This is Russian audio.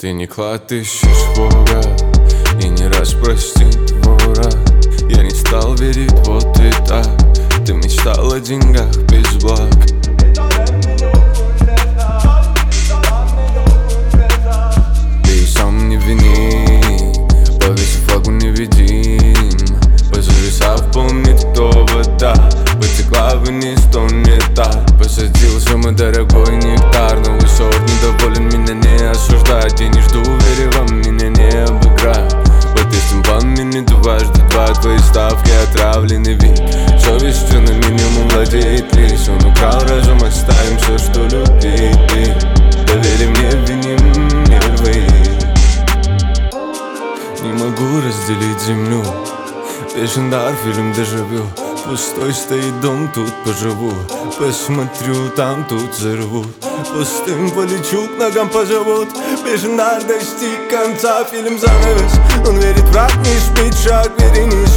Ты не клад ищешь Бога и не раз простит вора. Я не стал верить вот и так. Ты мечтал о деньгах без благ. Ты и сам не вини, повесив флагу невидим. Позависав, помнит, кто вода потекла вниз, то не так. Посадился мой дорогой нектар, новый сорт недоволен, меня не осуждать. Я не жду, верю вам, меня не обыграть. Под этим пламени дважды два, твои ставки отравлены вид. Совестью на минимум владеет лишь. Он украл разум, оставим все, что любит. Доверие мне, виним нервы. Не могу разделить землю. Вечен дар, фильм дежавю. Пустой стоит дом, тут поживу. Посмотрю, там, тут взорвут. Пустым полечу, к ногам позовут. Вечен дар, достиг конца, фильм занавес. Он верит, враг не спит, шаг верени.